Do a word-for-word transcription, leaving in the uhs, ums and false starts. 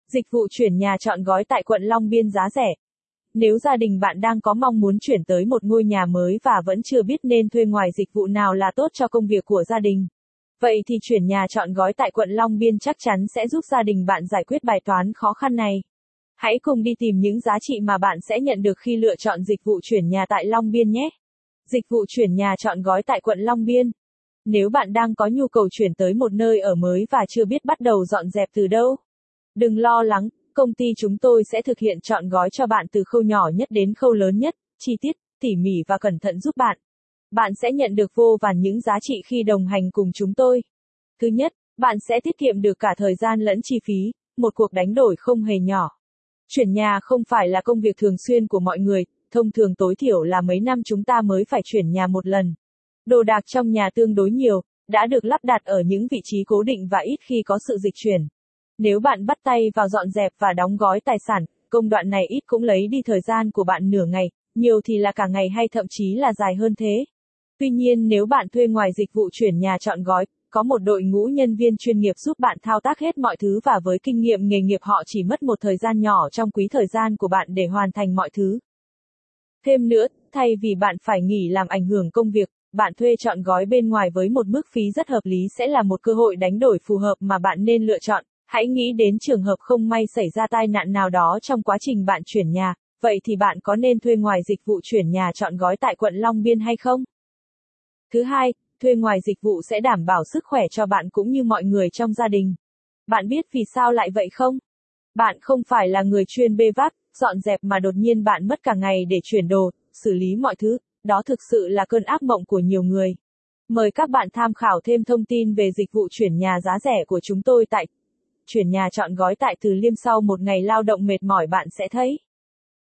Dịch vụ chuyển nhà trọn gói tại quận Long Biên giá rẻ. Nếu gia đình bạn đang có mong muốn chuyển tới một ngôi nhà mới và vẫn chưa biết nên thuê ngoài dịch vụ nào là tốt cho công việc của gia đình, vậy thì chuyển nhà trọn gói tại quận Long Biên chắc chắn sẽ giúp gia đình bạn giải quyết bài toán khó khăn này. Hãy cùng đi tìm những giá trị mà bạn sẽ nhận được khi lựa chọn dịch vụ chuyển nhà tại Long Biên nhé. Dịch vụ chuyển nhà trọn gói tại quận Long Biên. Nếu bạn đang có nhu cầu chuyển tới một nơi ở mới và chưa biết bắt đầu dọn dẹp từ đâu, đừng lo lắng, công ty chúng tôi sẽ thực hiện trọn gói cho bạn từ khâu nhỏ nhất đến khâu lớn nhất, chi tiết, tỉ mỉ và cẩn thận giúp bạn. Bạn sẽ nhận được vô vàn những giá trị khi đồng hành cùng chúng tôi. Thứ nhất, bạn sẽ tiết kiệm được cả thời gian lẫn chi phí, một cuộc đánh đổi không hề nhỏ. Chuyển nhà không phải là công việc thường xuyên của mọi người, thông thường tối thiểu là mấy năm chúng ta mới phải chuyển nhà một lần. Đồ đạc trong nhà tương đối nhiều, đã được lắp đặt ở những vị trí cố định và ít khi có sự dịch chuyển. Nếu bạn bắt tay vào dọn dẹp và đóng gói tài sản, công đoạn này ít cũng lấy đi thời gian của bạn nửa ngày, nhiều thì là cả ngày hay thậm chí là dài hơn thế. Tuy nhiên nếu bạn thuê ngoài dịch vụ chuyển nhà trọn gói, có một đội ngũ nhân viên chuyên nghiệp giúp bạn thao tác hết mọi thứ và với kinh nghiệm nghề nghiệp họ chỉ mất một thời gian nhỏ trong quý thời gian của bạn để hoàn thành mọi thứ. Thêm nữa, thay vì bạn phải nghỉ làm ảnh hưởng công việc, bạn thuê trọn gói bên ngoài với một mức phí rất hợp lý sẽ là một cơ hội đánh đổi phù hợp mà bạn nên lựa chọn. Hãy nghĩ đến trường hợp không may xảy ra tai nạn nào đó trong quá trình bạn chuyển nhà, vậy thì bạn có nên thuê ngoài dịch vụ chuyển nhà trọn gói tại quận Long Biên hay không? Thứ hai, thuê ngoài dịch vụ sẽ đảm bảo sức khỏe cho bạn cũng như mọi người trong gia đình. Bạn biết vì sao lại vậy không? Bạn không phải là người chuyên bê vác, dọn dẹp mà đột nhiên bạn mất cả ngày để chuyển đồ, xử lý mọi thứ, đó thực sự là cơn ác mộng của nhiều người. Mời các bạn tham khảo thêm thông tin về dịch vụ chuyển nhà giá rẻ của chúng tôi tại chuyển nhà trọn gói tại Từ Liêm. Sau một ngày lao động mệt mỏi bạn sẽ thấy